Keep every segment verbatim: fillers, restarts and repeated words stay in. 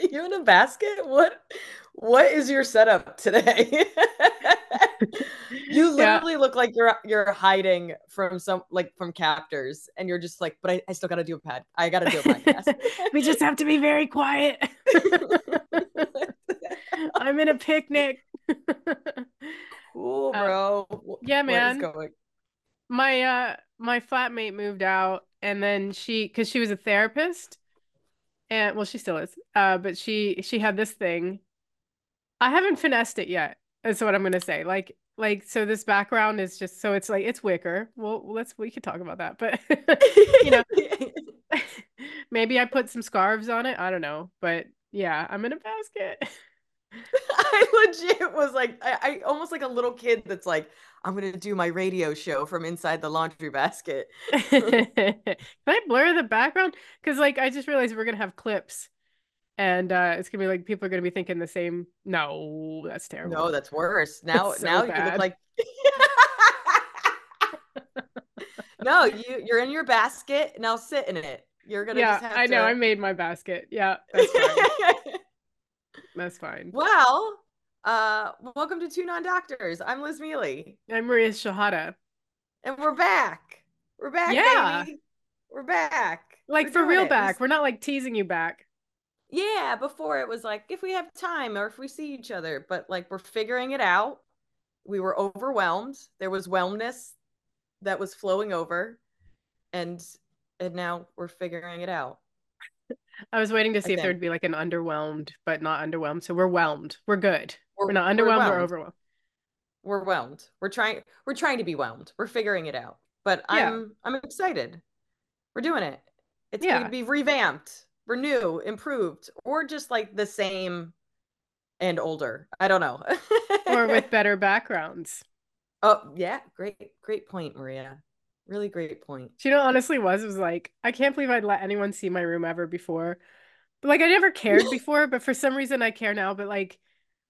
You in a basket? What what is your setup today? You Yeah. literally look like you're you're hiding from some like from captors and you're just like, but I, I still gotta do a pad. I gotta do a podcast. We just have to be very quiet. I'm in a picnic. Cool, uh, bro. yeah, What is man. going? My uh my flatmate moved out and then she because she was a therapist and well she still is. Uh but she she had this thing. I haven't finessed it yet. That's what I'm gonna say. Like like so this background is just so it's like it's wicker. Well, let's we could talk about that. But you know, maybe I put some scarves on it. I don't know. But yeah, I'm in a basket. I legit was like, I, I almost like a little kid that's like, I'm gonna do my radio show from inside the laundry basket. Can I blur the background? Because like I just realized we're gonna have clips and uh it's gonna be like people are gonna be thinking the same. No, that's No, terrible. that's worse. That's Now, so now you look bad. like no, you you're in your basket. Now sit in it. You're gonna Yeah, just have I know. I to. made my basket. Yeah, that's fine. That's fine. Well, uh, welcome to Two Non-Doctors. I'm Liz Mealy, I'm Maria Shahada. and we're back. We're back, Yeah, baby. We're back. like We're for doing real it. We back. We're not like teasing you back. Yeah, before it was like if we have time or if we see each other, but like we're figuring it out. We were overwhelmed. There was wellness that was flowing over, and and now we're figuring it out. I was waiting to I see if think there'd be like an underwhelmed, but not underwhelmed. So we're whelmed. We're good. we're We're not we're underwhelmed. We're whelmed. overwhelmed. We're whelmed. We're trying we're trying to be whelmed. We're figuring it out. But Yeah, I'm I'm excited. We're doing it. It's going to yeah. be revamped, renew, improved, or just like the same and older. I don't know. Or with better backgrounds. Oh, yeah, great great point, Maria. Really great point. Do you know, honestly, was was like I can't believe I'd let anyone see my room ever before. But like I never cared before, but for some reason I care now. But like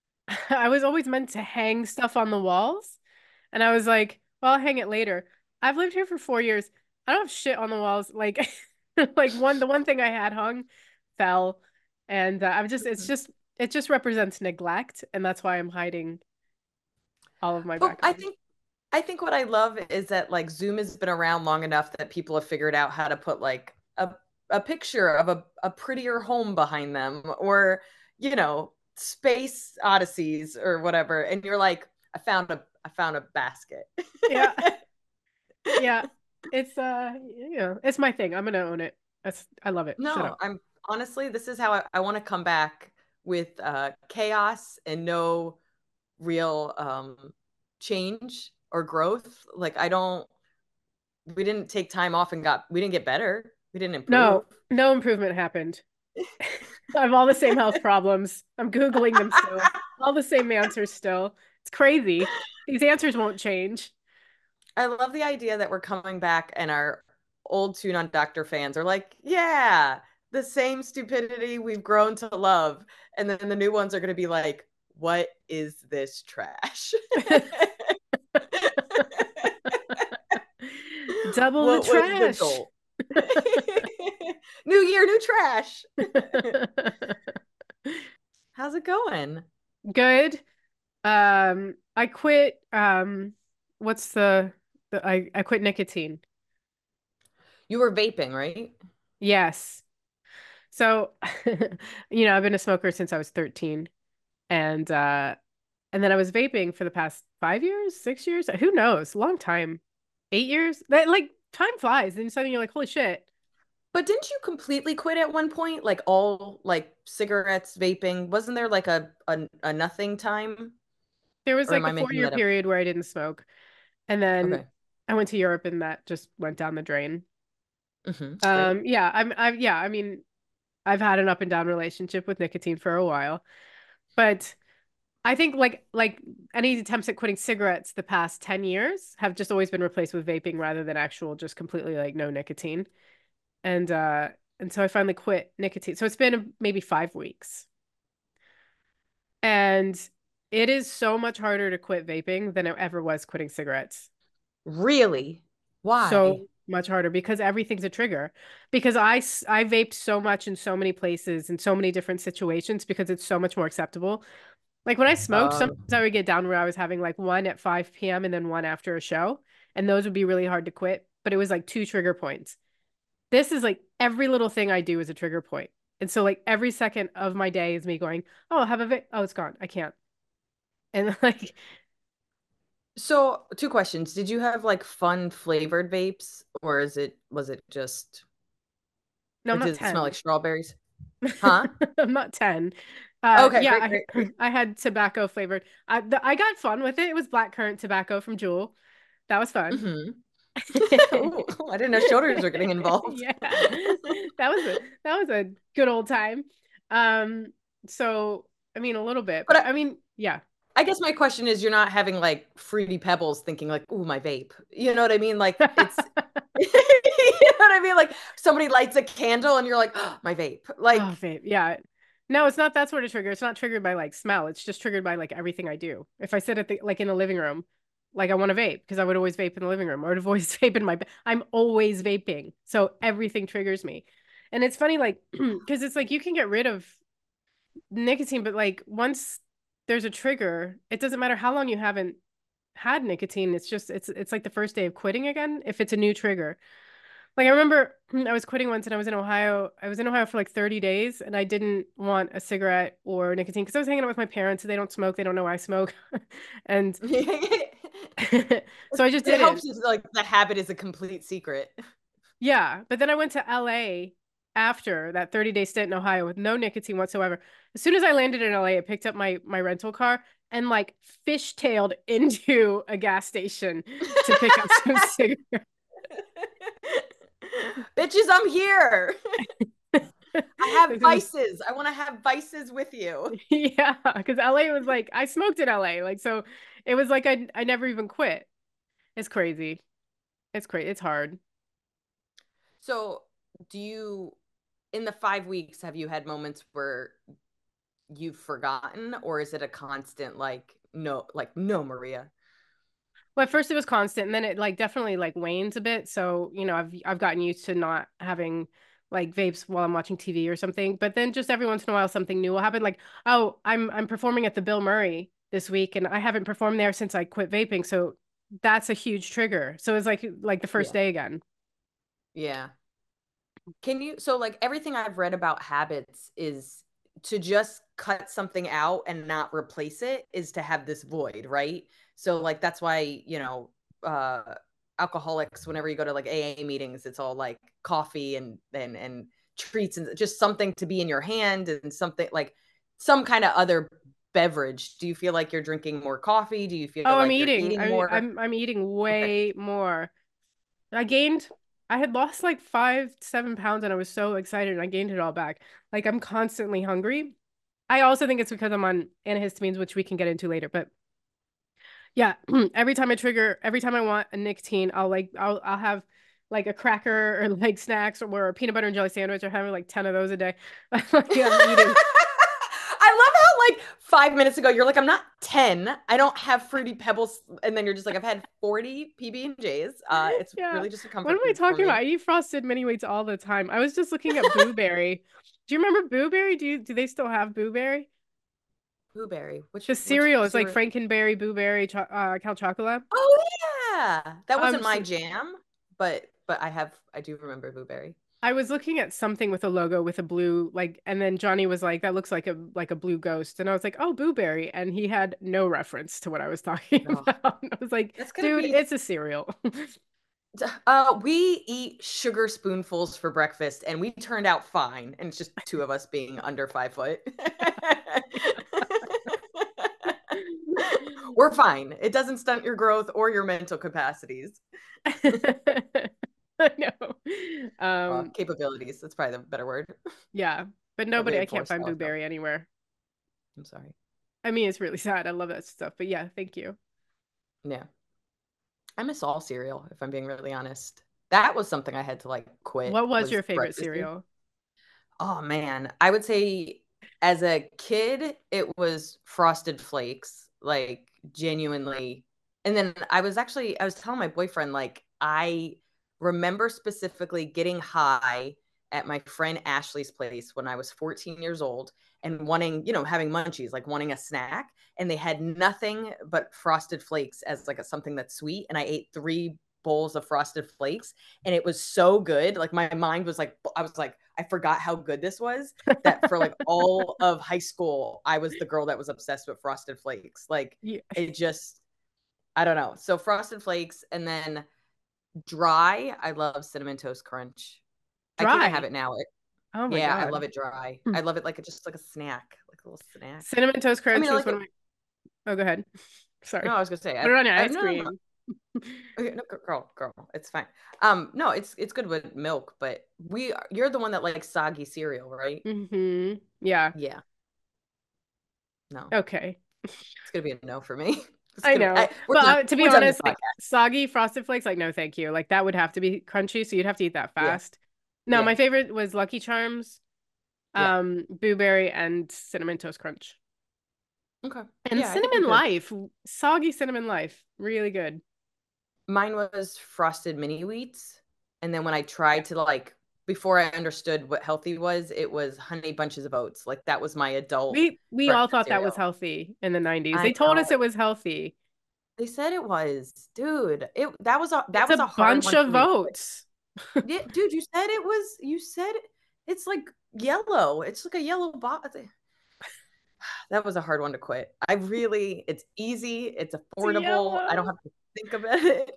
I was always meant to hang stuff on the walls, and I was like, well, I'll hang it later. I've lived here for four years. I don't have shit on the walls. Like, like one the one thing I had hung fell, and uh, I'm just it's just it just represents neglect, and that's why I'm hiding all of my But I backgrounds. think I think what I love is that like Zoom has been around long enough that people have figured out how to put like a a picture of a, a prettier home behind them or you know space odysseys or whatever and you're like I found a I found a basket. Yeah, yeah. It's uh, you know, it's my thing. I'm gonna own it. That's I love it. Shut No, up. I'm honestly this is how I, I want to come back with uh chaos and no real um change or growth. Like I don't we didn't take time off and got we didn't get better. We didn't improve. No, no improvement happened. I have all the same health problems. I'm Googling them still. All the same answers still. It's crazy. These answers won't change. I love the idea that we're coming back and our old Tune on Doctor fans are like, yeah, the same stupidity we've grown to love. And then the new ones are going to be like, what is this trash? Double the What was the trash. goal? New year, new trash. How's it going? Good. Um, I quit um what's the, the I, I quit nicotine. You were vaping, right? Yes. So, you know, I've been a smoker since I was thirteen. And uh and then I was vaping for the past five years, six years, who knows? Long time. Eight years? That like time flies. And suddenly you're like, holy shit. But didn't you completely quit at one point? Like all like cigarettes, vaping? Wasn't there like a a, a nothing time? There was Or like am a I four making year that up? period where I didn't smoke. And then Okay. I went to Europe and that just went down the drain. Hmm. Great. Um, yeah, I'm I've yeah, I mean, I've had an up and down relationship with nicotine for a while. But I think like like any attempts at quitting cigarettes the past ten years have just always been replaced with vaping rather than actual just completely like no nicotine. And uh and so I finally quit nicotine. So it's been maybe five weeks. And it is so much harder to quit vaping than it ever was quitting cigarettes. Really? So Why? much harder because everything's a trigger. Because I s- I vaped so much in so many places in so many different situations because it's so much more acceptable. Like when I smoked, Um, sometimes I would get down where I was having like one at five p m and then one after a show, and those would be really hard to quit, but it was like two trigger points. This is like every little thing I do is a trigger point. And so like every second of my day is me going, "Oh, I'll have a vape. Oh, it's gone. I can't." And like so two questions. Did you have like fun flavored vapes or is it was it just no, I'm like not did it smell ten. like strawberries? Huh? I'm not ten. Uh, Okay, great, yeah, great, I, great. I had tobacco flavored. I the, I got fun with it. It was blackcurrant tobacco from Juul. That was fun. Hmm. Ooh, I didn't know shoulders were getting involved. Yeah. That was a that was a good old time. Um, so I mean a little bit, But but I, I mean, yeah. I guess my question is you're not having like fruity pebbles thinking like, ooh, my vape. You know what I mean? Like it's you know what I mean? Like somebody lights a candle and you're like, oh, my vape. Oh, Like, babe. Yeah. No, it's not that sort of trigger. It's not triggered by like smell. It's just triggered by like everything I do. If I sit at the like in the living room, like I want to vape because I would always vape in the living room or I'd always vape in my bed. I'm always vaping. So everything triggers me. And it's funny, like, because it's like you can get rid of nicotine, but like once there's a trigger, it doesn't matter how long you haven't had nicotine. It's just it's it's like the first day of quitting again if it's a new trigger. Like I remember I was quitting once and I was in Ohio. I was in Ohio for like thirty days and I didn't want a cigarette or nicotine because I was hanging out with my parents and they don't smoke. They don't know I smoke. And it so I just helps didn't. if like the habit is a complete secret. Yeah. But then I went to L A after that thirty day stint in Ohio with no nicotine whatsoever. As soon as I landed in L A, I picked up my my rental car and like fishtailed into a gas station to pick up some cigarettes. Bitches, I'm here. I have vices. I want to have vices with you. Yeah, because L A was like I smoked in L A, like so it was like I I never even quit. It's crazy. It's crazy. It's hard. So, do you, in the five weeks, have you had moments where you've forgotten, or is it a constant like, no, like, no, Maria? Well, at first it was constant, and then it like definitely like wanes a bit. So, you know, I've I've gotten used to not having like vapes while I'm watching T V or something. But then just every once in a while something new will happen. Like, oh, I'm I'm performing at the Bill Murray this week and I haven't performed there since I quit vaping. So that's a huge trigger. So it's like like the first Yeah. day again. Yeah. Can you, so like everything I've read about habits is to just cut something out and not replace it is to have this void, right? So like that's why, you know, uh alcoholics, whenever you go to like A A meetings, it's all like coffee and and and treats and just something to be in your hand and something like some kind of other beverage. Do you feel like you're drinking more coffee? Do you feel Oh, I'm like you're eating. eating I more? I'm I'm eating Okay. way more. I gained I had lost like five, seven pounds and I was so excited and I gained it all back. Like I'm constantly hungry. I also think it's because I'm on antihistamines, which we can get into later. But yeah, every time I trigger, every time I want a nicotine, I'll like I'll I'll have like a cracker or like snacks or, or a peanut butter and jelly sandwich or having like ten of those a day. Like I'm eating. I love how like five minutes ago you're like, I'm not ten. I don't have fruity pebbles, and then you're just like, I've had forty P B and J's. Uh, it's Yeah. really just a What am comfort I food for talking about? me. I eat frosted mini wheats all the time. I was just looking at Boo Berry. Do you remember Boo Berry? Do you do they still have Boo Berry? Blueberry. Which The which cereal is like cereal? Frankenberry, Boo Berry, cho uh, Count Chocula. Oh yeah, that Um, wasn't my so jam, but but I have I do remember blueberry. I was looking at something with a logo with a blue like, and then Johnny was like, "That looks like a like a blue ghost," and I was like, "Oh, Boo Berry," and he had no reference to what I was talking Oh, about. I was like, that's gonna "Dude, be. it's a cereal." Uh, we eat sugar spoonfuls for breakfast, and we turned out fine. And it's just two of us being under five foot. We're fine. It doesn't stunt your growth or your mental capacities. I know. Uh, Um, capabilities. That's probably the better word. yeah, but I nobody, I can't reinforced find Boo also. Berry anywhere. I'm sorry. I mean, it's really sad. I love that stuff, but yeah, thank you. Yeah. I miss all cereal, if I'm being really honest. That was something I had to like quit What was was your favorite breakfast food. cereal? Oh man. I would say as a kid, it was Frosted Flakes, like genuinely. And then I was actually I was telling my boyfriend like I remember specifically getting high at my friend Ashley's place when I was fourteen years old and wanting, you know, having munchies, like wanting a snack. And they had nothing but Frosted Flakes as like a, something that's sweet. And I ate three bowls of Frosted Flakes and it was so good. Like my mind was like, I was like, I forgot how good this was, that for like all of high school, I was the girl that was obsessed with Frosted Flakes. Like Yeah. it just, I don't know. So Frosted Flakes, and then dry, I love Cinnamon Toast Crunch. I can't have Dry. it now. It, Oh my yeah, I God. love it dry. Hmm. I love it like a, just like a snack, like a little snack. Cinnamon Toast I Crunch mean, I was like one it. of my. Oh, go ahead. No, Sorry. I was gonna say, Put I, it on your I ice no, no, no. cream. Okay, no, girl, girl, it's fine. Um, no, it's it's good with milk, but we, you're the one that likes soggy cereal, right? Hmm. Yeah. Yeah, no, Okay. it's gonna be a no for me. It's I gonna be. know. I, we're But done. uh, to be We're done this honest, podcast. like soggy Frosted Flakes, like no, thank you. Like that would have to be crunchy, so you'd have to eat that Yeah, fast. No, yeah, my favorite was Lucky Charms, yeah. um, Blueberry, and Cinnamon Toast Crunch. Okay, And yeah, I think we Cinnamon could. Life, soggy Cinnamon Life, really good. Mine was frosted mini wheats, and then when I tried to like, before I understood what healthy was, it was honey bunches of oats. Like that was my adult We we all breakfast thought that was cereal. healthy in the nineties. I They told us it know. was healthy. They said it was, dude. It that was a that It's was a a hard bunch one for of me to quit. oats. Yeah, dude, you said it was. You said it, it's like yellow. It's like a yellow box. That was a hard one to quit. I really, it's easy. It's It's affordable. I don't yellow. have to think about it.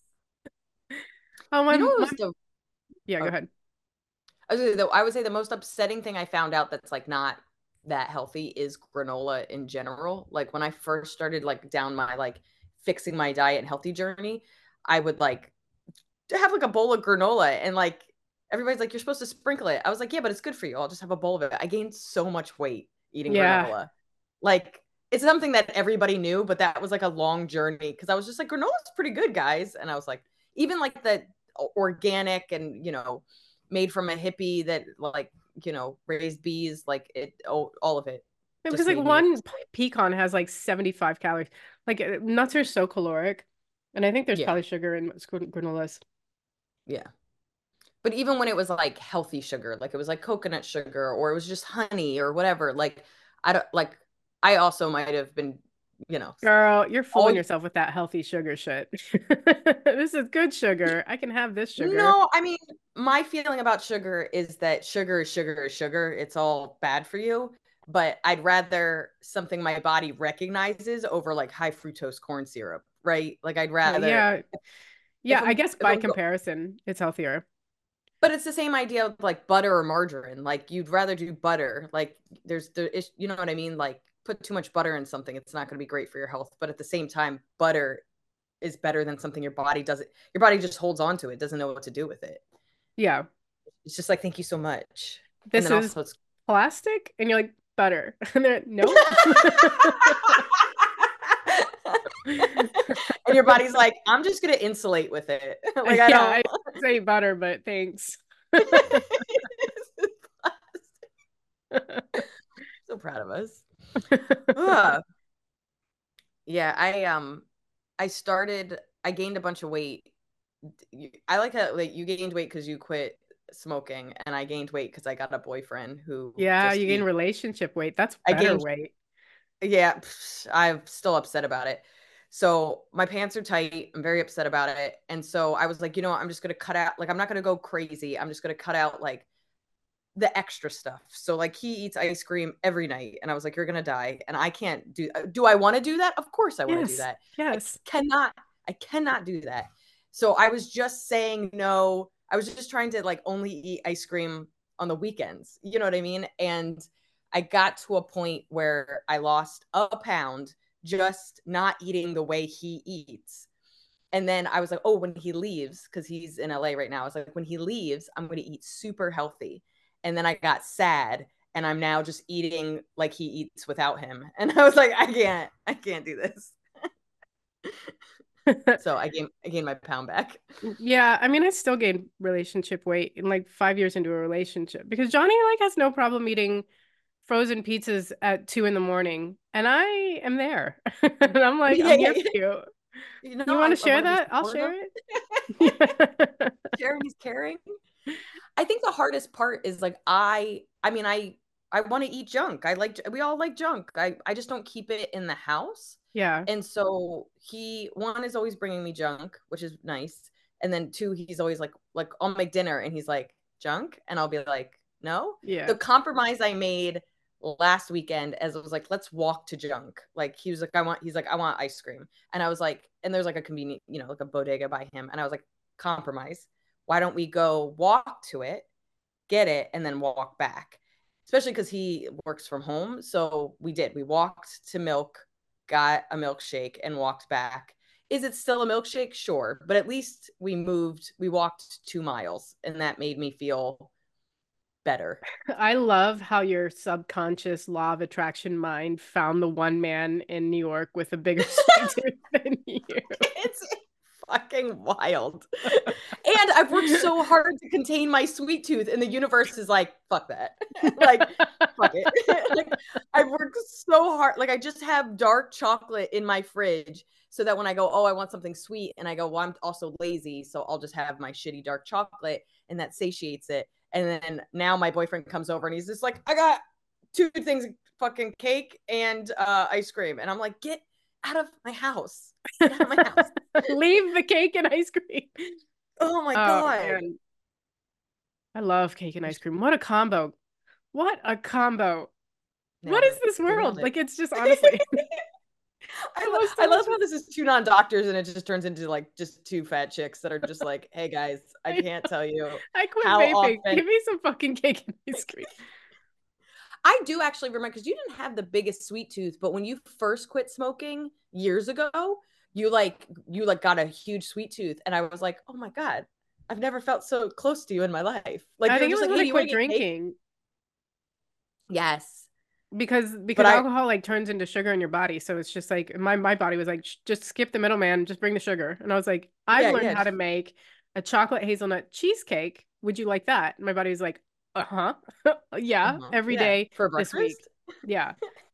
Oh my You know what my was the? yeah, go Oh, ahead. I was gonna say, though, I would say the most upsetting thing I found out that's like not that healthy is granola in general. Like when I first started like down my like fixing my diet and healthy journey, I would like have like a bowl of granola and like everybody's like, you're supposed to sprinkle it. I was like, yeah, but it's good for you. I'll just have a bowl of it. I gained so much weight eating Yeah. granola. Like it's something that everybody knew, but that was like a long journey because I was just like, granola's pretty good, guys. And I was like, even like the organic and, you know, made from a hippie that like, you know, raised bees, like it, oh, all of it Yeah, because just like made me. one p- pecan has like seventy-five calories. Like uh, nuts are so caloric. And I think there's Yeah. probably sugar in most gran- granolas. Yeah. But even when it was like healthy sugar, like it was like coconut sugar or it was just honey or whatever, like I don't like, I also might have been, you know, Girl, you're all, fooling yourself with that healthy sugar shit. This is good sugar. I can have this sugar. no, I mean, my feeling about sugar is that sugar is sugar is sugar. It's all bad for you. But I'd rather something my body recognizes over like high fructose corn syrup, right? Like I'd Uh, rather yeah. if Yeah, I I'm guess if by I'm go, comparison, it's healthier. but it's the same idea of like butter or margarine. Like you'd rather do butter. Like there's there is, you know what I mean? Like put too much butter in something, it's not going to be great for your health. But at the same time, butter is better than something your body doesn't. Your body just holds on to it, doesn't know what to do with it. Yeah. It's just like thank you so much. And This then is also it's plastic, and you're like, butter. And they're no. and your body's like, I'm just gonna insulate with it. Like I Yeah, don't. I say butter, but thanks. So proud of us. Ugh. Yeah, I um I started I gained a bunch of weight. I like how like you gained weight because you quit smoking, and I gained weight because I got a boyfriend who Yeah, just you gain eat. relationship weight. That's I better gained, weight. yeah, pff, I'm still upset about it. So my pants are tight. I'm very upset about it. And so I was like, you know what? I'm just gonna cut out, like I'm not gonna go crazy. I'm just gonna cut out like the extra stuff. So like he eats ice cream every night. And I was like, you're gonna die. And I can't do do I want to do that? Of course I want to do Yes. that. I Yes. cannot, I cannot do that. So I was just saying no. I was just trying to like only eat ice cream on the weekends. You know what I mean? And I got to a point where I lost a pound just not eating the way he eats. And then I was like, oh, when he leaves, because he's in L A right now, I was like, when he leaves, I'm going to eat super healthy. And then I got sad and I'm now just eating like he eats without him. And I was like, I can't, I can't do this. So I gained, I gained my pound back. Yeah, I mean, I still gained relationship weight in like five years into a relationship because Johnny like has no problem eating frozen pizzas at two in the morning, and I am there, and I'm like, Yeah, I'm yeah, here for yeah. you. You know, You want I, to I share want to be that? I'll supportive. share it. Sharing is caring. I think the hardest part is like I I mean I I want to eat junk. I like we all like junk. I I just don't keep it in the house. Yeah. And so he one is always bringing me junk, which is nice. And then two, he's always like like I'll make dinner and he's like junk and I'll be like no. Yeah. The compromise I made last weekend as it was like let's walk to junk. Like he was like I want he's like I want ice cream. And I was like and there's like a convenient, you know, like a bodega by him and I was like compromise. Why don't we go walk to it, get it, and then walk back? Especially because he works from home. So we did. We walked to Milk, got a milkshake, and walked back. Is it still a milkshake? Sure. But at least we moved, we walked two miles, and that made me feel better. I love how your subconscious law of attraction mind found the one man in New York with a bigger sweet tooth than you. It's fucking wild. And I've worked so hard to contain my sweet tooth, and the universe is like, fuck that. Like, fuck it. Like, I've worked so hard. Like, I just have dark chocolate in my fridge so that when I go, oh, I want something sweet, and I go, well, I'm also lazy, so I'll just have my shitty dark chocolate, and that satiates it. And then now my boyfriend comes over and he's just like, I got two things, fucking cake and uh, ice cream. And I'm like, get out of my house. Get out of my house. Leave the cake and ice cream. Oh my Oh God. man. I love cake and ice cream. What a combo. What a combo. What Nailed is it. this We nailed world? it. Like it's just honestly I, the lo- most I love delicious. how this is two non-doctors and it just turns into like just two fat chicks that are just like, hey guys, I I, can't tell you I quit how vaping. often Give me some fucking cake and ice cream. I do actually remember because you didn't have the biggest sweet tooth, but when you first quit smoking years ago, you like you like got a huge sweet tooth, and I was like, oh my God, I've never felt so close to you in my life. Like I you were think it just was like, when hey, I do you want quit to get cake? drinking Yes, because but because I alcohol like turns into sugar in your body. So it's just like my my body was like, just skip the middleman, just bring the sugar. And I was like, I've yeah learned yeah how to just, make a chocolate hazelnut cheesecake. Would you like that? And my body was like, uh-huh. Yeah, uh-huh, every yeah day for this week. breakfast. Yeah.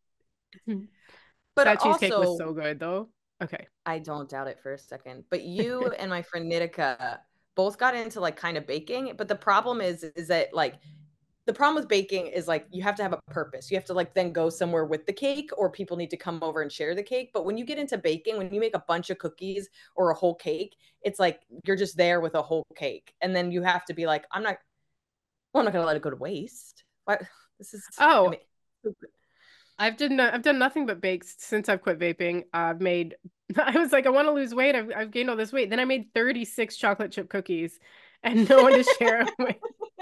But That cheesecake was also, so good though. Okay. I don't doubt it for a second. But you and my friend Nitika both got into like kind of baking. But the problem is, is that like the problem with baking is like you have to have a purpose. You have to like then go somewhere with the cake, or people need to come over and share the cake. But when you get into baking, when you make a bunch of cookies or a whole cake, it's like you're just there with a whole cake. And then you have to be like, I'm not, well, I'm not going to let it go to waste. What? This is, I Oh, mean, I've done no, I've done nothing but bakes since I've quit vaping. I've made I was like I want to lose weight. I've I've gained all this weight. Then I made thirty-six chocolate chip cookies and no one to share them with.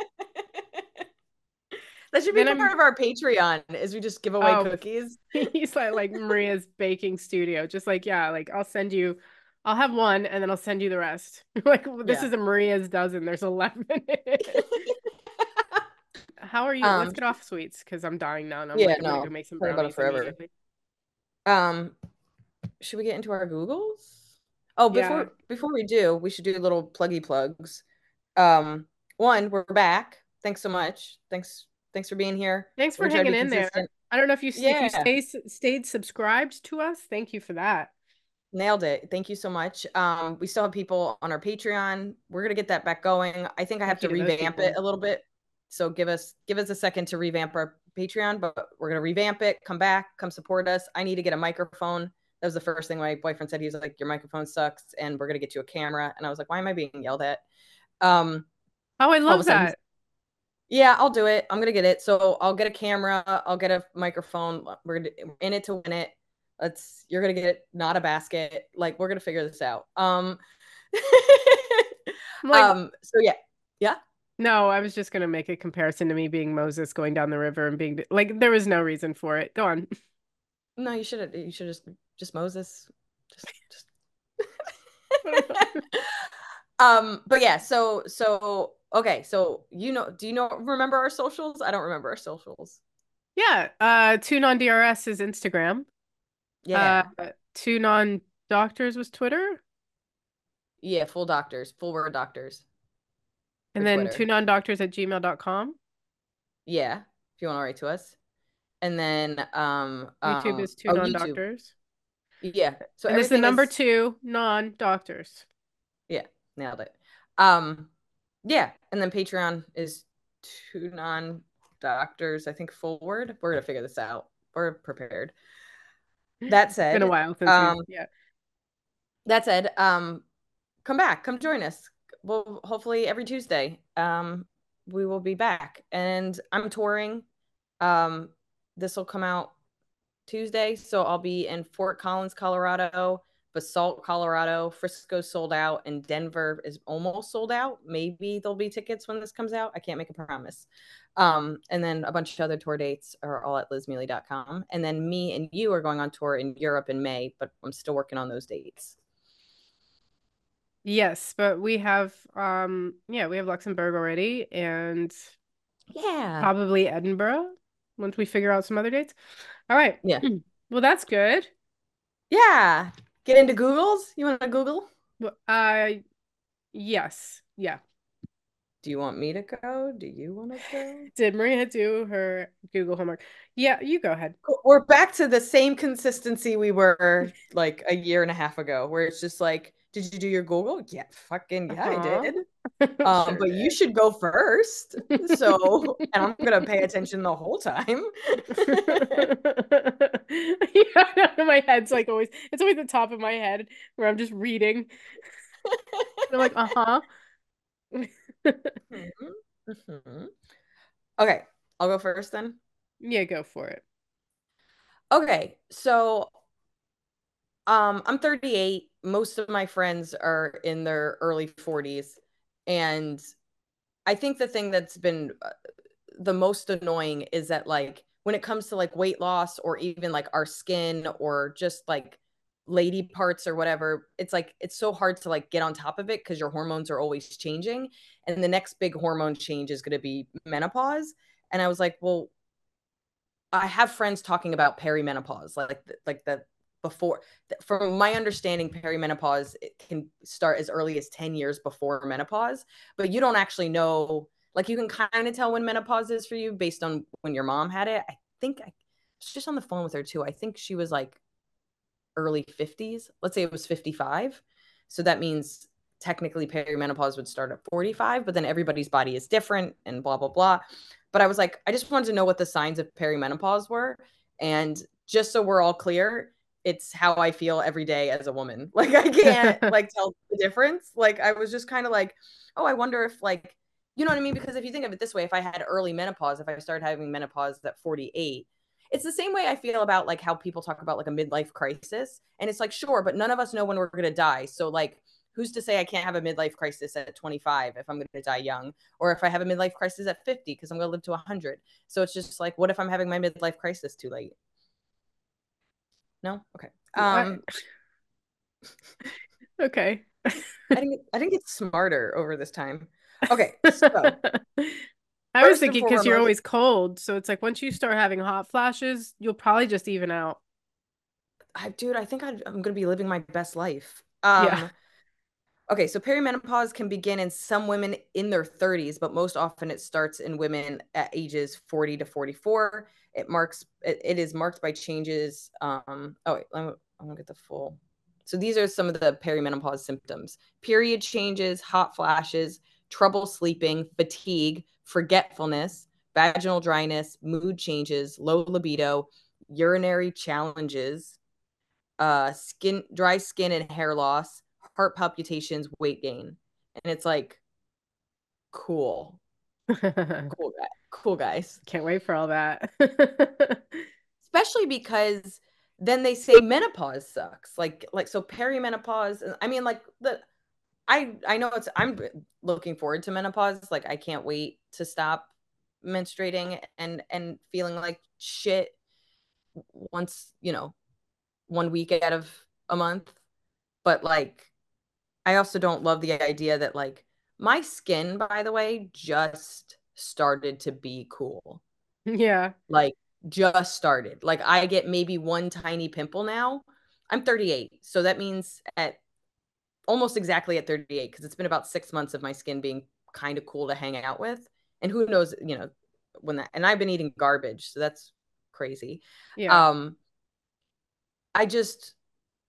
that should be Then part I'm of our Patreon is we just give away oh cookies. he's like like Maria's baking studio. Just like yeah, like I'll send you I'll have one and then I'll send you the rest. Like this Yeah. is a Maria's dozen. There's eleven in it. How are you? Let's um, get off sweets because I'm dying now and I'm yeah, like I'm gonna go no, make some talk about it brownies forever. immediately. Um, should we get into our Googles? Oh, Yeah. before before we do, we should do little pluggy plugs. Um, one, we're back. Thanks so much. Thanks, thanks for being here. Thanks We're for gonna try to be hanging in there. consistent. I don't know if you if you Yeah, stay stayed subscribed to us. Thank you for that. nailed it. Thank you so much. Um, we still have people on our Patreon. We're gonna get that back going. I think I have Thank you to to those revamp it people. a little bit. So give us give us a second to revamp our Patreon, but we're gonna revamp it. Come back, come support us. I need to get a microphone. That was the first thing my boyfriend said. He was like, "Your microphone sucks, and we're gonna get you a camera." And I was like, "Why am I being yelled at?" Um, Oh, I all of a love sudden, he's that. yeah, I'll do it. I'm gonna get it. So I'll get a camera. I'll get a microphone. We're gonna, in it to win it. Let's. You're gonna get it, not a basket. Like we're gonna figure this out. Um. I'm like, um. So yeah, yeah. no, I was just gonna make a comparison to me being Moses going down the river and being like, there was no reason for it. Go on. No, you should have. You should just just Moses. Just just. um. But yeah. So so okay. So you know. Do you know? Remember our socials? I don't remember our socials. Yeah. Uh, two non D R S is Instagram. Uh, Yeah. two non doctors was Twitter, Yeah. Full doctors. Full word doctors for and then two Twitter. non doctors at gmail dot com. Yeah, if you want to write to us. And then um YouTube um is two oh non YouTube. doctors. Yeah. So And this is the everything number is, two non-doctors. yeah, nailed it. Um, yeah. And then Patreon is two non-doctors, I think forward. We're gonna figure this out. We're prepared. That It's been a said, while since we've, um, yeah. that said, um, come back, come join us. Well, hopefully every Tuesday. Um, we will be back. And I'm touring. Um, this will come out Tuesday. So I'll be in Fort Collins, Colorado, Basalt, Colorado. Frisco sold out, and Denver is almost sold out. Maybe there'll be tickets when this comes out. I can't make a promise. Um, and then a bunch of other tour dates are all at liz mealy dot com. And then me and you are going on tour in Europe in May, but I'm still working on those dates. Yes, but we have um yeah, we have Luxembourg already and Yeah. probably Edinburgh once we figure out some other dates. All right. Yeah. Well, that's good. Yeah. Get into Googles. You want to Google? Well, uh yes. Yeah. Do you want me to go? Do you want to go? Did Maria do her Google homework? Yeah, you go ahead. We're back to the same consistency we were like a year and a half ago, where it's just like, did you do your Google? Yeah, fucking yeah, I Uh-huh. did. Um, Sure but you did. should go first. So, and I'm gonna pay attention the whole time. Yeah, my head's like always, it's always the top of my head where I'm just reading. And I'm like, uh-huh. Mhm, mhm. Okay, I'll go first then. Yeah, go for it. Okay, so um, I'm thirty-eight. Most of my friends are in their early forties, and I think the thing that's been uh, the most annoying is that like when it comes to like weight loss or even like our skin or just like lady parts or whatever, it's like it's so hard to like get on top of it because your hormones are always changing, and the next big hormone change is going to be menopause. And I was like, well, I have friends talking about perimenopause, like like the before. From my understanding, perimenopause it can start as early as ten years before menopause, but you don't actually know. Like you can kind of tell when menopause is for you based on when your mom had it. I think I was just on the phone with her too. I think she was like early fifties. Let's say it was fifty-five. So that means technically perimenopause would start at forty-five, but then everybody's body is different and blah, blah, blah. But I was like, I just wanted to know what the signs of perimenopause were. And just so we're all clear, it's how I feel every day as a woman. Like I can't like tell the difference. Like I was just kind of like, oh, I wonder if like, you know what I mean? Because if you think of it this way, if I had early menopause, if I started having menopause at forty-eight, it's the same way I feel about like how people talk about like a midlife crisis. And it's like, sure, but none of us know when we're going to die. So like, who's to say I can't have a midlife crisis at twenty-five if I'm going to die young, or if I have a midlife crisis at fifty because I'm going to live to one hundred. So it's just like, what if I'm having my midlife crisis too late? No? Okay. I- Um, Okay. I think I think it's smarter over this time. Okay, so I was first and thinking because you're foremost, always cold, so it's like once you start having hot flashes, you'll probably just even out. I, dude, I think I, I'm going to be living my best life. Yeah. Um, Okay, so perimenopause can begin in some women in their thirties, but most often it starts in women at ages forty to forty-four. It marks it, it is marked by changes. Um, oh, wait, I'm, I'm gonna get the full. So these are some of the perimenopause symptoms: period changes, hot flashes, trouble sleeping, fatigue, forgetfulness, vaginal dryness, mood changes, low libido, urinary challenges, uh skin dry skin and hair loss, heart palpitations, weight gain. And it's like cool. Cool guy. Cool guys. Can't wait for all that. Especially because then they say menopause sucks. Like like so perimenopause, I mean like the I I know it's I'm looking forward to menopause. Like I can't wait to stop menstruating and and feeling like shit once, you know, one week out of a month. But like I also don't love the idea that like my skin, by the way, just started to be cool. Yeah. Like just started. Like I get maybe one tiny pimple now. I'm thirty-eight. So that means at almost exactly at thirty-eight, because it's been about six months of my skin being kind of cool to hang out with. And who knows, you know, when that and I've been eating garbage, so that's crazy. Yeah. Um, I just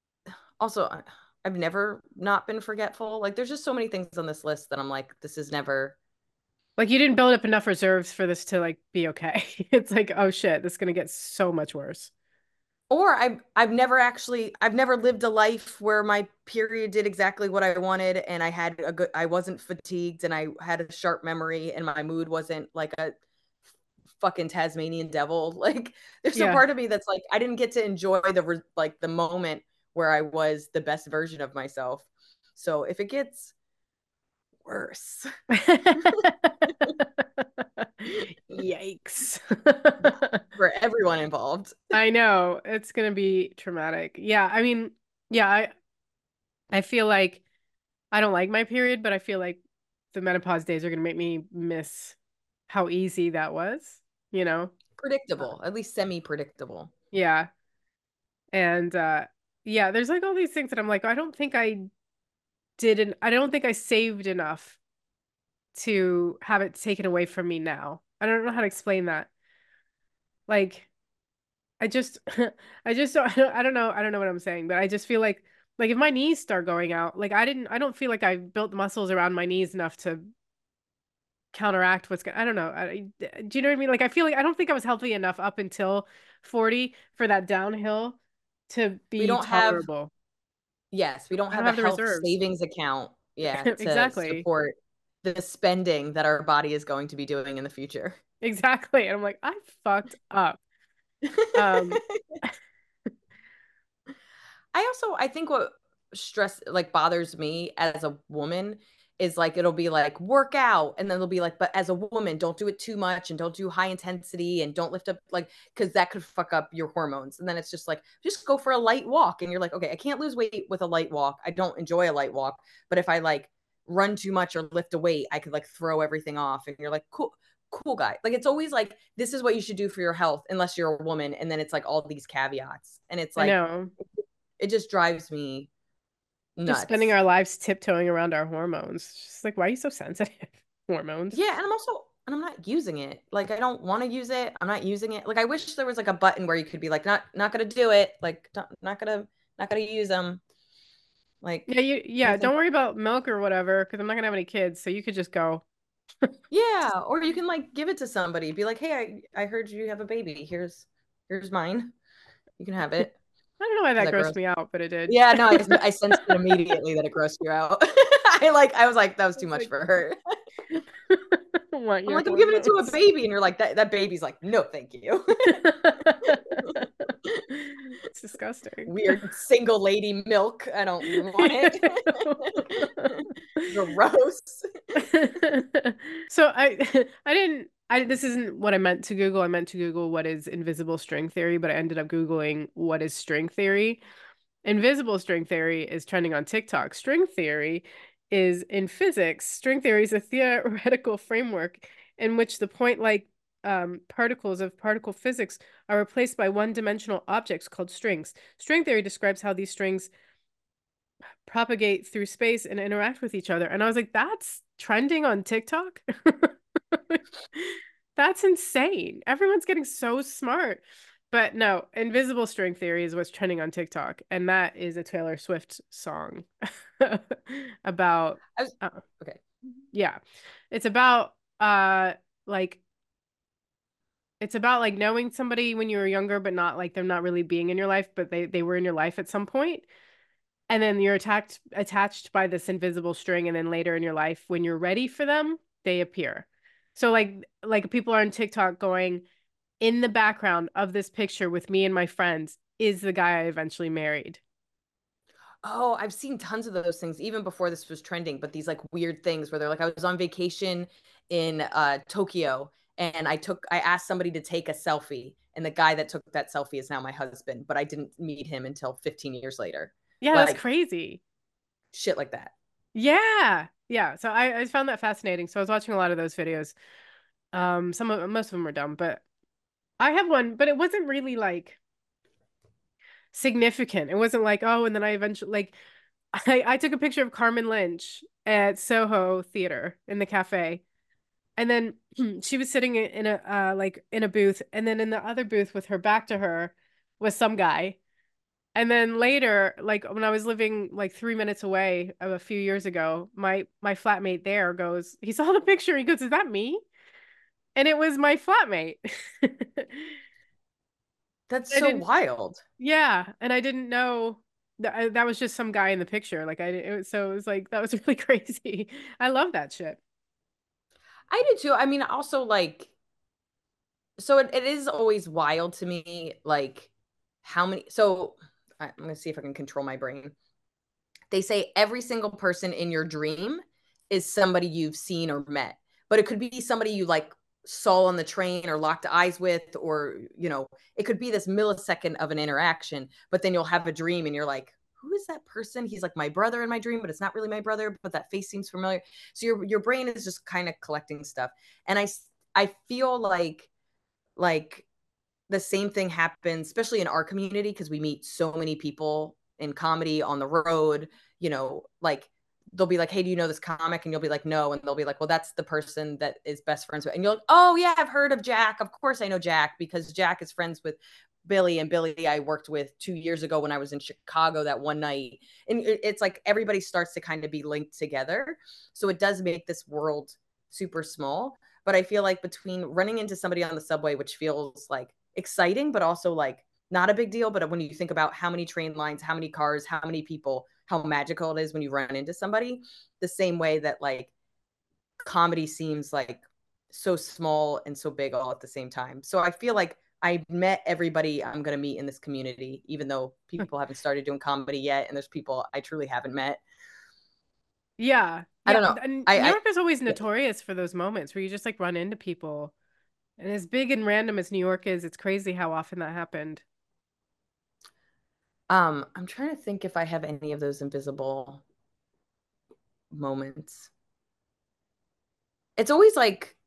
Also, I- I've never not been forgetful. Like there's just so many things on this list that I'm like, this is never. Like you didn't build up enough reserves for this to like be okay. It's like, oh shit, this is gonna get so much worse. Or I've I've never actually I've never lived a life where my period did exactly what I wanted and I had a good I wasn't fatigued and I had a sharp memory and my mood wasn't like a fucking Tasmanian devil. Like there's a Yeah. part of me that's like I didn't get to enjoy the like the moment where I was the best version of myself. So if it gets worse, Yikes. yeah, for everyone involved. I know it's gonna be traumatic. Yeah, I mean, yeah, I I feel like I don't like my period, but I feel like the menopause days are gonna make me miss how easy that was, you know? Uh, Predictable, at least semi predictable. yeah. And uh yeah, there's like all these things that I'm like, I don't think I didn't I don't think I saved enough to have it taken away from me now. I don't know how to explain that. Like I just I just don't I don't I don't know I don't know what I'm saying, but I just feel like like if my knees start going out, like I didn't I don't feel like I built muscles around my knees enough to counteract what's going I don't know. I, do you know what I mean? Like I feel like I don't think I was healthy enough up until forty for that downhill to We be don't have tolerable. Yes, we don't I don't have a have the health reserves. savings account, yeah, to Exactly. support the spending that our body is going to be doing in the future. Exactly. And I'm like, I fucked up. Um, I also I think what stress like bothers me as a woman is like it'll be like work out and then it'll be like but as a woman don't do it too much and don't do high intensity and don't lift up like cuz that could fuck up your hormones and then it's just like just go for a light walk and you're like okay I can't lose weight with a light walk. I don't enjoy a light walk, but if I like run too much or lift a weight I could like throw everything off and you're like cool cool guy. Like it's always like this is what you should do for your health unless you're a woman and then it's like all these caveats and it's I like know. it just drives me Just spending nuts. our lives tiptoeing around our hormones. Just like, why are you so sensitive? Hormones. Yeah, and I'm also and I'm not using it. Like I don't want to use it. I'm not using it. Like I wish there was like a button where you could be like not not gonna do it. Like not, not gonna not gonna use them. Like Yeah, you I yeah, think don't worry about milk or whatever, because I'm not gonna have any kids, so you could just go. yeah, or you can like give it to somebody. Be like, "Hey, I I heard you have a baby. Here's here's mine. You can have I it." don't know why Is that that grossed gross? me out, but it did. Yeah, no, I I sensed it immediately that it grossed you out. I like I was like that was too It's much like, for her. I want I'm your like, I'm giving it to a hormones. baby, and you're like, that that baby's like, no, thank you. It's disgusting. Weird single lady milk. I don't want it. Gross. So I I didn't I this isn't what I meant to Google. I meant to Google what is invisible string theory, but I ended up Googling what is string theory. Invisible string theory is trending on TikTok. String theory is in physics. String theory is a theoretical framework in which the point-like um, particles of particle physics are replaced by one-dimensional objects called strings. String theory describes how these strings propagate through space and interact with each other. And I was like, that's trending on TikTok? That's insane. Everyone's getting so smart. But no, invisible string theory is what's trending on TikTok. And that is a Taylor Swift song about I was uh, okay. yeah. It's about uh like it's about like knowing somebody when you were younger, but not like them not really being in your life, but they they were in your life at some point. And then you're attacked attached by this invisible string, and then later in your life, when you're ready for them, they appear. So like like people are on TikTok going, in the background of this picture with me and my friends is the guy I eventually married. Oh, I've seen tons of those things even before this was trending, but these like weird things where they're like, I was on vacation in uh, Tokyo and I took, I asked somebody to take a selfie, and the guy that took that selfie is now my husband, but I didn't meet him until fifteen years later. Yeah, that's Like crazy. shit like that. Yeah. Yeah. So I, I found that fascinating. So I was watching a lot of those videos. Um, some of most of them were dumb, but I have one, but it wasn't really like significant. It wasn't like, oh, and then I eventually like I, I took a picture of Carmen Lynch at Soho Theater in the cafe. And then she was sitting in a uh like in a booth, and then in the other booth with her back to her was some guy. And then later, like when I was living like three minutes away uh, a few years ago, my my flatmate there goes, he saw the picture, he goes, "Is that me?" And it was my flatmate. That's I so didn't, wild. yeah, and I didn't know that I, that was just some guy in the picture. Like I, it was, so it was like that was really crazy. I love that shit. I do too. I mean, also like, so it, it is always wild to me, like how many. So I- I'm gonna see if I can control my brain. They say every single person in your dream is somebody you've seen or met, but it could be somebody you like saw on the train or locked eyes with, or you know, it could be this millisecond of an interaction. But then you'll have a dream, and you're like, who is that person? He's like my brother in my dream, but it's not really my brother, but that face seems familiar. So your your brain is just kind of collecting stuff, and I I feel like like the same thing happens, especially in our community, because we meet so many people in comedy on the road, you know, like they'll be like, hey, do you know this comic? And you'll be like, no. And they'll be like, well, that's the person that is best friends with. And you're like, oh, yeah, I've heard of Jack. Of course I know Jack because Jack is friends with Billy. And Billy, I worked with two years ago when I was in Chicago that one night. And it's like everybody starts to kind of be linked together. So it does make this world super small. But I feel like between running into somebody on the subway, which feels like exciting, but also like not a big deal. But when you think about how many train lines, how many cars, how many people, how magical it is when you run into somebody, the same way that like comedy seems like so small and so big all at the same time. So I feel like I met everybody I'm going to meet in this community, even though people haven't started doing comedy yet. And there's people I truly haven't met. Yeah. I Yeah. don't know. And I, New I York is always yeah. notorious for those moments where you just like run into people. And as big and random as New York is, it's crazy how often that happened. Um, I'm trying to think if I have any of those invisible moments. It's always like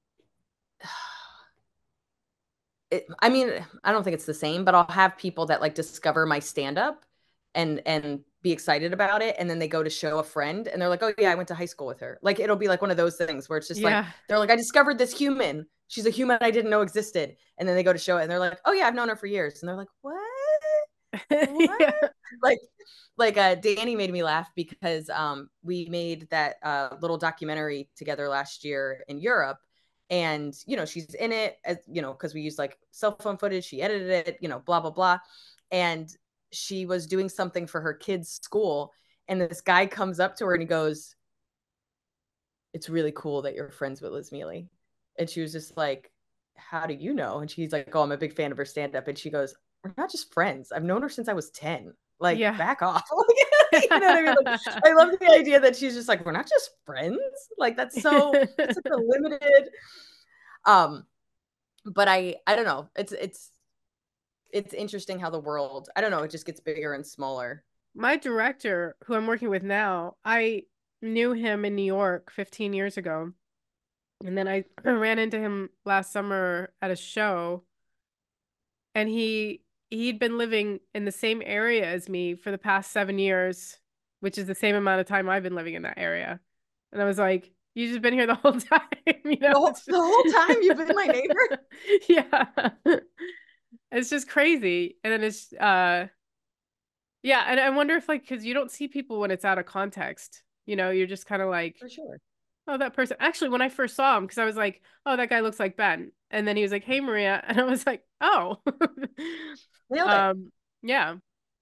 it, I mean, I don't think it's the same, but I'll have people that like discover my stand up and and be excited about it, and then they go to show a friend and they're like, "Oh yeah, I went to high school with her." Like it'll be like one of those things where it's just like Yeah. they're like, "I discovered this human. She's a human I didn't know existed." And then they go to show it and they're like, "Oh yeah, I've known her for years." And they're like, "What? What?" Yeah. Like like uh Danny made me laugh because um we made that uh little documentary together last year in Europe, and you know she's in it as you know because we used like cell phone footage, she edited it, you know, blah blah blah, and she was doing something for her kids school, and this guy comes up to her and he goes, it's really cool that you're friends with Liz Mealy. And she was just like, how do you know? And she's like, oh, I'm a big fan of her stand up. And she goes, we're not just friends. I've known her since I was ten. Like, Yeah. back off. You know what I mean? Like, I love the idea that she's just like, we're not just friends. Like, that's so, that's such a limited. Um, but I, I don't know. It's, it's, it's interesting how the world, I don't know, it just gets bigger and smaller. My director, who I'm working with now, I knew him in New York fifteen years ago. And then I ran into him last summer at a show, and he he'd been living in the same area as me for the past seven years, which is the same amount of time I've been living in that area. And I was like, "You just been here the whole time, you know?" The whole, It's the just whole time you've been my neighbor. yeah, it's just crazy. And then it's uh, yeah, and I wonder if like because you don't see people when it's out of context, you know, you're just kind of like, For sure. oh, that person. Actually, when I first saw him, because I was like, oh, that guy looks like Ben. And then he was like, hey, Maria. And I was like, oh. Nailed it. um, yeah.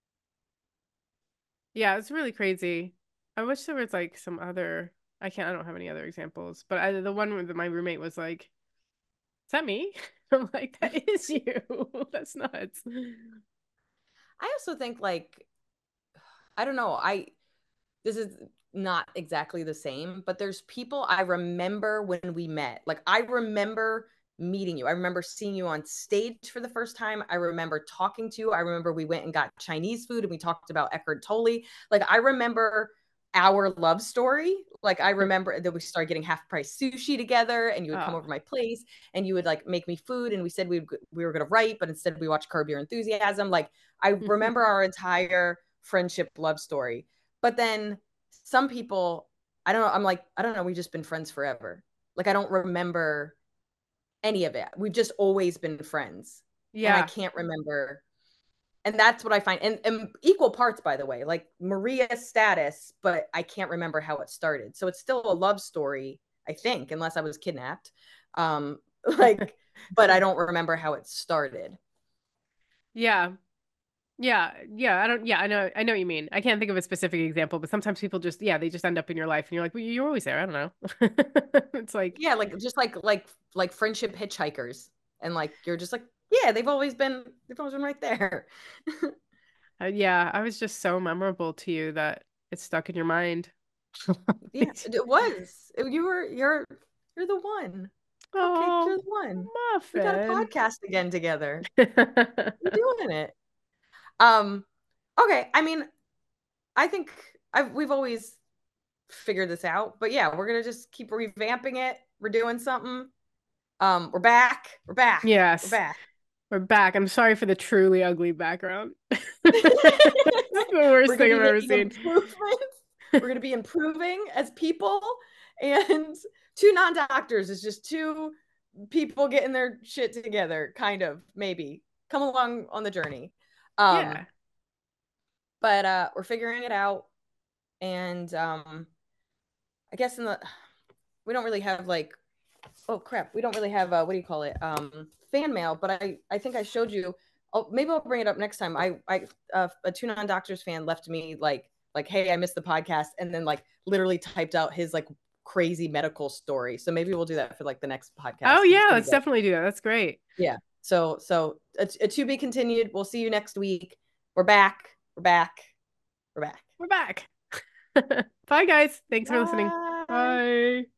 Yeah, it's really crazy. I wish there was like some other I can't I don't have any other examples, but I, the one where my roommate was like, is that me? I'm like, that is you. That's nuts. I also think like I don't know. I this is not exactly the same, but there's people I remember when we met. Like I remember meeting you. I remember seeing you on stage for the first time. I remember talking to you. I remember we went and got Chinese food and we talked about Eckhart Tolle. Like I remember our love story. Like I remember that we started getting half price sushi together and you would come Oh. over my place and you would like make me food and we said we we were going to write, but instead we watched Curb Your Enthusiasm. Like I remember our entire friendship love story. But then some people, I don't know, I'm like, I don't know, we've just been friends forever. Like I don't remember any of it. We've just always been friends. And I Yeah. can't remember. and that's what I find, and, and equal parts, by the way, like Maria status, but I can't remember how it started. So it's still a love story, I think, unless I was kidnapped. Um, like, but I don't remember how it started. Yeah. Yeah, yeah, I don't, yeah, I know, I know what you mean. I can't think of a specific example, but sometimes people just, yeah, they just end up in your life and you're like, well, you're always there. I don't know. It's like, Yeah, like just like like like friendship hitchhikers, and like you're just like, yeah, they've always been they've always been right there. uh, yeah, I was just so memorable to you that it's stuck in your mind. Yeah, it was. You were you're you're the one. Cupcake, Oh, you're the one. We got a Muffin. podcast again together. We're doing it. Um, okay. I mean, I think I've we've always figured this out, but yeah, we're gonna just keep revamping it. We're doing something. Um, we're back. We're back. We're Yes, back. we're back. I'm sorry for the truly ugly background. That's the worst We're gonna thing I've be ever making seen. improvements. We're gonna be improving as people, and two non-doctors is just two people getting their shit together, kind of, maybe. Come along on the journey. Um, Yeah. but uh we're figuring it out, and um I guess in the we don't really have like, oh crap, we don't really have uh what do you call it? Um fan mail, but I I think I showed you. Oh, maybe I'll bring it up next time. I I uh, a two non-doctors fan left me like like hey, I missed the podcast, and then like literally typed out his like crazy medical story. So maybe we'll do that for like the next podcast Oh because it's yeah, pretty let's good. definitely do that. That's great. Yeah. So so a, a to be continued. We'll see you next week. We're back. We're back. We're back. We're back. Bye guys. Thanks for listening. Bye. Bye.